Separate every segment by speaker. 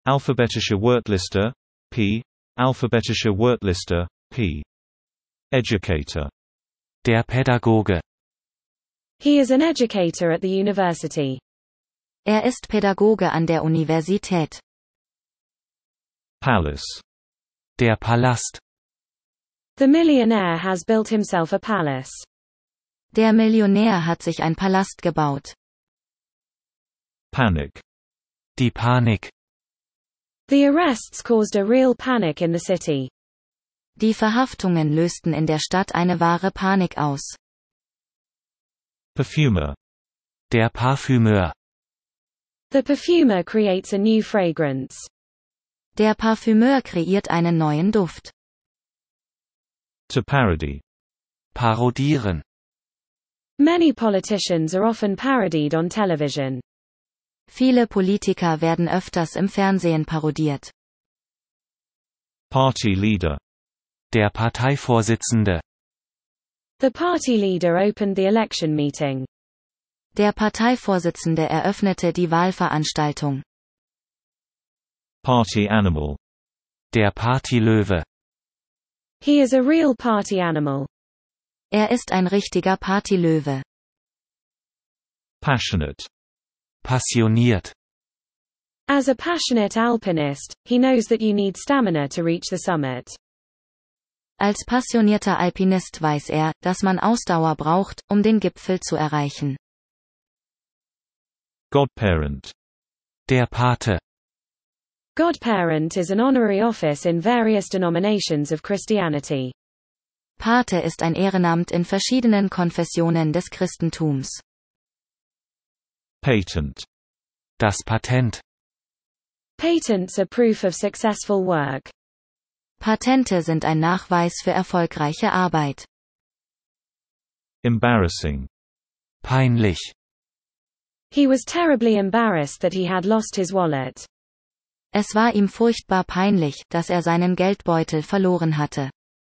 Speaker 1: Alphabetische Wortliste, P. Alphabetische Wortliste, P. Educator.
Speaker 2: Der Pädagoge.
Speaker 3: He is an educator at the university.
Speaker 4: Er ist Pädagoge an der Universität.
Speaker 1: Palace.
Speaker 2: Der Palast.
Speaker 3: The millionaire has built himself a palace.
Speaker 4: Der Millionär hat sich ein Palast gebaut.
Speaker 1: Panic.
Speaker 2: Die Panik.
Speaker 3: The arrests caused a real panic in the city.
Speaker 4: Die Verhaftungen lösten in der Stadt eine wahre Panik aus.
Speaker 1: Perfumer.
Speaker 2: Der Parfümeur.
Speaker 3: The perfumer creates a new fragrance.
Speaker 4: Der Parfümeur kreiert einen neuen Duft.
Speaker 1: To parody.
Speaker 2: Parodieren.
Speaker 3: Many politicians are often parodied on television.
Speaker 4: Viele Politiker werden öfters im Fernsehen parodiert.
Speaker 1: Party leader.
Speaker 2: Der Parteivorsitzende.
Speaker 3: The party leader opened the election meeting.
Speaker 4: Der Parteivorsitzende eröffnete die Wahlveranstaltung.
Speaker 1: Party animal.
Speaker 2: Der Partylöwe.
Speaker 3: He is a real party animal.
Speaker 4: Er ist ein richtiger Partylöwe.
Speaker 1: Passionate.
Speaker 2: Passioniert.
Speaker 3: As a passionate alpinist, he knows that you need stamina to reach the summit.
Speaker 4: Als passionierter Alpinist weiß er, dass man Ausdauer braucht, um den Gipfel zu erreichen.
Speaker 1: Godparent.
Speaker 2: Der Pate.
Speaker 3: Godparent is an honorary office in various denominations of Christianity.
Speaker 4: Pate ist ein Ehrenamt in verschiedenen Konfessionen des Christentums.
Speaker 1: Patent.
Speaker 2: Das Patent.
Speaker 3: Patents are proof of successful work.
Speaker 4: Patente sind ein Nachweis für erfolgreiche Arbeit.
Speaker 1: Embarrassing.
Speaker 2: Peinlich.
Speaker 3: He was terribly embarrassed that he had lost his wallet.
Speaker 4: Es war ihm furchtbar peinlich, dass er seinen Geldbeutel verloren hatte.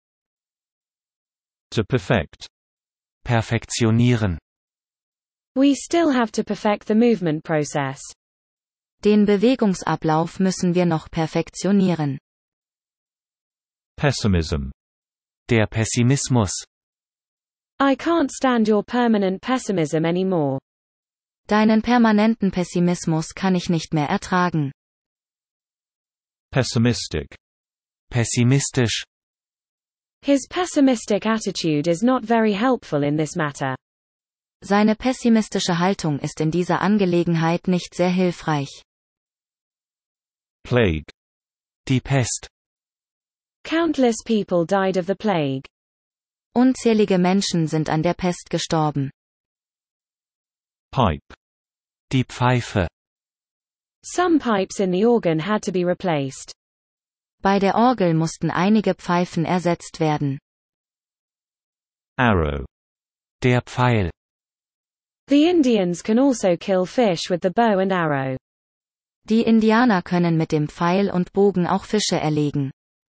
Speaker 1: To perfect.
Speaker 2: Perfektionieren.
Speaker 3: We still have to perfect the movement process.
Speaker 4: Den Bewegungsablauf müssen wir noch perfektionieren.
Speaker 1: Pessimism.
Speaker 2: Der Pessimismus.
Speaker 3: I can't stand your permanent pessimism anymore.
Speaker 4: Deinen permanenten Pessimismus kann ich nicht mehr ertragen.
Speaker 1: Pessimistic.
Speaker 2: Pessimistisch.
Speaker 3: His pessimistic attitude is not very helpful in this matter.
Speaker 4: Seine pessimistische Haltung ist in dieser Angelegenheit nicht sehr hilfreich.
Speaker 1: Plague.
Speaker 2: Die Pest.
Speaker 3: Countless people died of the plague.
Speaker 4: Unzählige Menschen sind an der Pest gestorben.
Speaker 1: Pipe.
Speaker 2: Die Pfeife.
Speaker 3: Some pipes in the organ had to be replaced.
Speaker 4: Bei der Orgel mussten einige Pfeifen ersetzt werden.
Speaker 1: Arrow.
Speaker 2: Der Pfeil.
Speaker 3: The Indians can also kill fish with the bow and arrow.
Speaker 4: Die Indianer können mit dem Pfeil und Bogen auch Fische erlegen.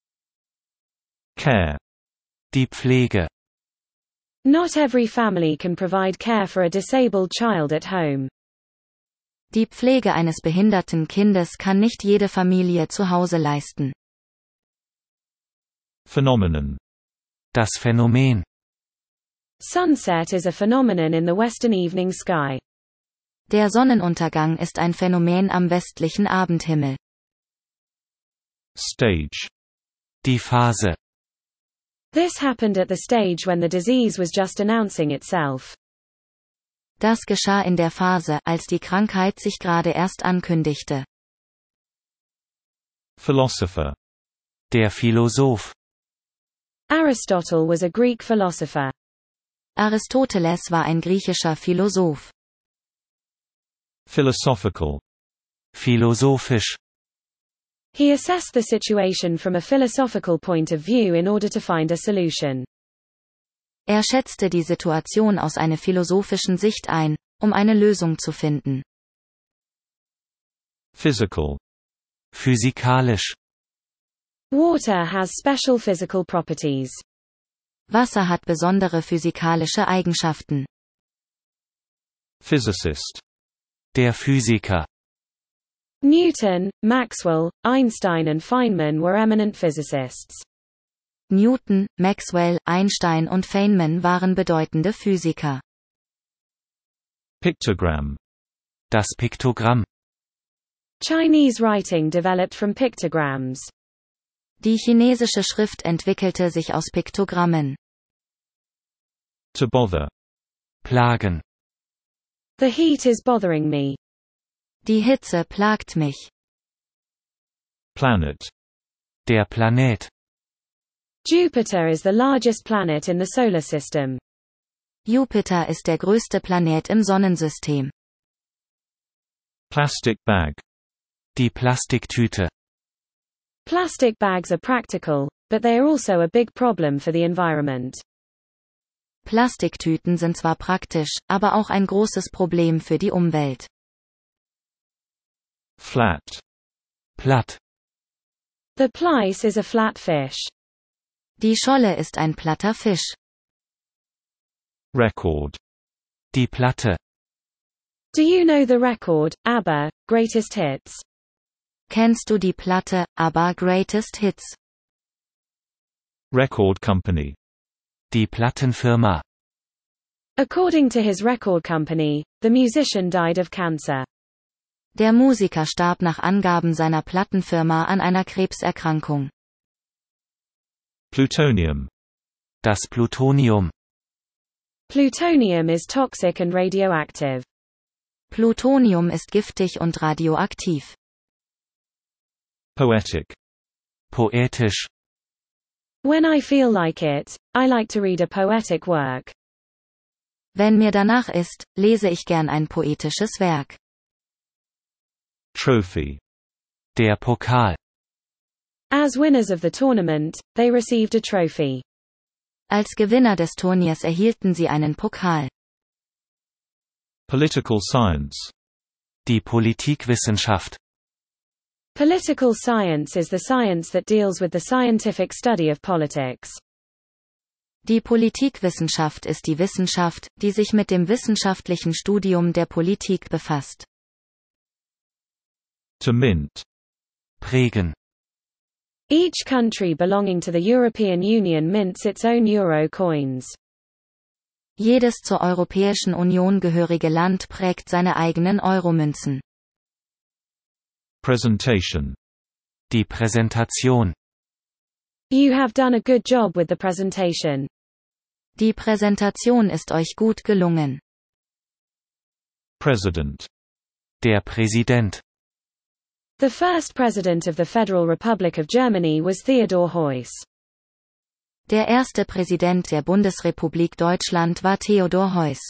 Speaker 1: Care.
Speaker 2: Die Pflege.
Speaker 3: Not every family can provide care for a disabled child at home.
Speaker 4: Die Pflege eines behinderten Kindes kann nicht jede Familie zu Hause leisten.
Speaker 1: Phenomenon.
Speaker 2: Das Phänomen.
Speaker 3: Sunset is a phenomenon in the western evening sky.
Speaker 4: Der Sonnenuntergang ist ein Phänomen am westlichen Abendhimmel.
Speaker 1: Stage.
Speaker 2: Die Phase.
Speaker 3: This happened at the stage when the disease was just announcing itself.
Speaker 4: Das geschah in der Phase, als die Krankheit sich gerade erst ankündigte.
Speaker 1: Philosopher.
Speaker 2: Der Philosoph.
Speaker 3: Aristotle was a Greek philosopher.
Speaker 4: Aristoteles war ein griechischer Philosoph.
Speaker 1: Philosophical.
Speaker 2: Philosophisch.
Speaker 3: He assessed the situation from a philosophical point of view in order to find a solution.
Speaker 4: Er schätzte die Situation aus einer philosophischen Sicht ein, um eine Lösung zu finden.
Speaker 1: Physical.
Speaker 2: Physikalisch.
Speaker 3: Water has special physical properties.
Speaker 4: Wasser hat besondere physikalische Eigenschaften.
Speaker 1: Physicist.
Speaker 2: Der Physiker.
Speaker 3: Newton, Maxwell, Einstein and Feynman were eminent physicists.
Speaker 4: Newton, Maxwell, Einstein und Feynman waren bedeutende Physiker.
Speaker 1: Pictogram.
Speaker 2: Das Piktogramm.
Speaker 3: Chinese writing developed from pictograms.
Speaker 4: Die chinesische Schrift entwickelte sich aus Piktogrammen.
Speaker 1: To bother.
Speaker 2: Plagen.
Speaker 3: The heat is bothering me.
Speaker 4: Die Hitze plagt mich.
Speaker 1: Planet.
Speaker 2: Der Planet.
Speaker 3: Jupiter is the largest planet in the solar system.
Speaker 4: Jupiter ist der größte Planet im Sonnensystem.
Speaker 1: Plastic bag.
Speaker 2: Die Plastiktüte.
Speaker 3: Plastic bags are practical, but they are also a big problem for the environment.
Speaker 4: Plastiktüten sind zwar praktisch, aber auch ein großes Problem für die Umwelt.
Speaker 1: Flat.
Speaker 2: Platt.
Speaker 3: The plaice is a flat fish.
Speaker 4: Die Scholle ist ein platter Fisch.
Speaker 1: Record.
Speaker 2: Die Platte.
Speaker 3: Do you know the record, ABBA, Greatest Hits?
Speaker 4: Kennst du die Platte, ABBA Greatest Hits?
Speaker 1: Record company.
Speaker 2: Die Plattenfirma.
Speaker 3: According to his record company, the musician died of cancer.
Speaker 4: Der Musiker starb nach Angaben seiner Plattenfirma an einer Krebserkrankung.
Speaker 1: Plutonium.
Speaker 2: Das Plutonium.
Speaker 3: Plutonium is toxic and radioactive.
Speaker 4: Plutonium ist giftig und radioaktiv.
Speaker 1: Poetic.
Speaker 2: Poetisch.
Speaker 3: When I feel like it, I like to read a poetic work.
Speaker 4: Wenn mir danach ist, lese ich gern ein poetisches Werk.
Speaker 1: Trophy.
Speaker 2: Der Pokal.
Speaker 3: As winners of the tournament, they received a trophy.
Speaker 4: Als Gewinner des Turniers erhielten sie einen Pokal.
Speaker 1: Political science.
Speaker 2: Die Politikwissenschaft.
Speaker 3: Political science is the science that deals with the scientific study of politics.
Speaker 4: Die Politikwissenschaft ist die Wissenschaft, die sich mit dem wissenschaftlichen Studium der Politik befasst.
Speaker 1: To mint.
Speaker 2: Prägen.
Speaker 3: Each country belonging to the European Union mints its own euro coins.
Speaker 4: Jedes zur Europäischen Union gehörige Land prägt seine eigenen Euromünzen.
Speaker 1: Presentation.
Speaker 2: Die Präsentation.
Speaker 3: You have done a good job with the presentation.
Speaker 4: Die Präsentation ist euch gut gelungen.
Speaker 1: President.
Speaker 2: Der Präsident.
Speaker 3: The first president of the Federal Republic of Germany was Theodor Heuss.
Speaker 4: Der erste Präsident der Bundesrepublik Deutschland war Theodor Heuss.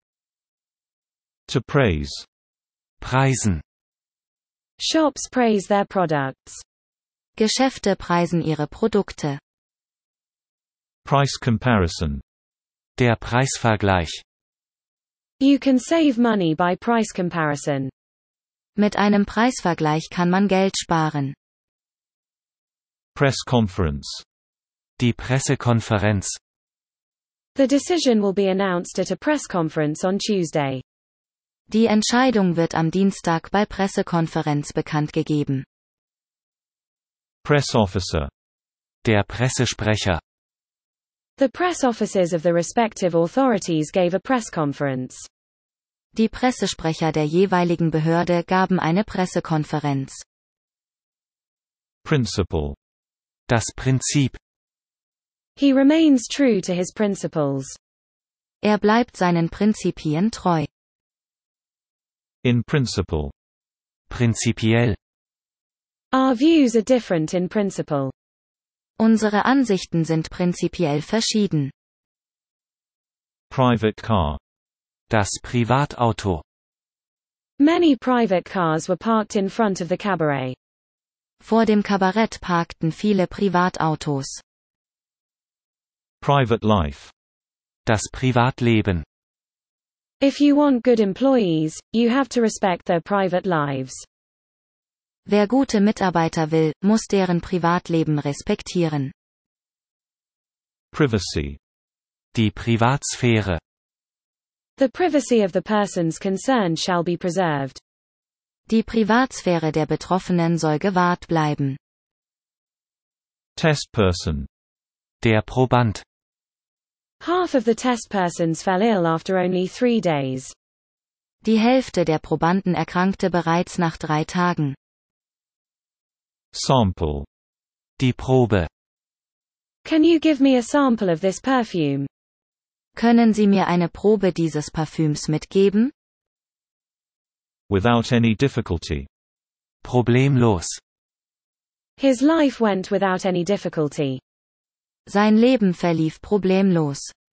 Speaker 1: To praise.
Speaker 2: Preisen.
Speaker 3: Shops praise their products.
Speaker 4: Geschäfte preisen ihre Produkte.
Speaker 1: Price comparison.
Speaker 2: Der Preisvergleich.
Speaker 3: You can save money by price comparison.
Speaker 4: Mit einem Preisvergleich kann man Geld sparen.
Speaker 1: Press conference.
Speaker 2: Die Pressekonferenz.
Speaker 3: The decision will be announced at a press conference on Tuesday.
Speaker 4: Die Entscheidung wird am Dienstag bei Pressekonferenz bekannt gegeben.
Speaker 1: Press officer.
Speaker 2: Der Pressesprecher.
Speaker 3: The press officers of the respective authorities gave a press conference.
Speaker 4: Die Pressesprecher der jeweiligen Behörde gaben eine Pressekonferenz.
Speaker 1: Principle.
Speaker 2: Das Prinzip.
Speaker 3: He remains true to his principles.
Speaker 4: Er bleibt seinen Prinzipien treu.
Speaker 1: In principle.
Speaker 2: Prinzipiell.
Speaker 3: Our views are different in principle.
Speaker 4: Unsere Ansichten sind prinzipiell verschieden.
Speaker 1: Private car.
Speaker 2: Das Privatauto.
Speaker 3: Many private cars were parked in front of the cabaret.
Speaker 4: Vor dem Kabarett parkten viele Privatautos.
Speaker 1: Private life.
Speaker 2: Das Privatleben.
Speaker 3: If you want good employees, you have to respect their private lives.
Speaker 4: Wer gute Mitarbeiter will, muss deren Privatleben respektieren.
Speaker 1: Privacy.
Speaker 2: Die Privatsphäre.
Speaker 3: The privacy of the persons concerned shall be preserved.
Speaker 4: Die Privatsphäre der Betroffenen soll gewahrt bleiben.
Speaker 1: Test person.
Speaker 2: Der Proband.
Speaker 3: Half of the test persons fell ill after only 3 days.
Speaker 4: Die Hälfte der Probanden erkrankte bereits nach 3 Tagen.
Speaker 1: Sample.
Speaker 2: Die Probe.
Speaker 3: Can you give me a sample of this perfume?
Speaker 4: Können Sie mir eine Probe dieses Parfüms mitgeben?
Speaker 1: Without any difficulty.
Speaker 2: Problemlos.
Speaker 3: His life went without any difficulty.
Speaker 4: Sein Leben verlief problemlos.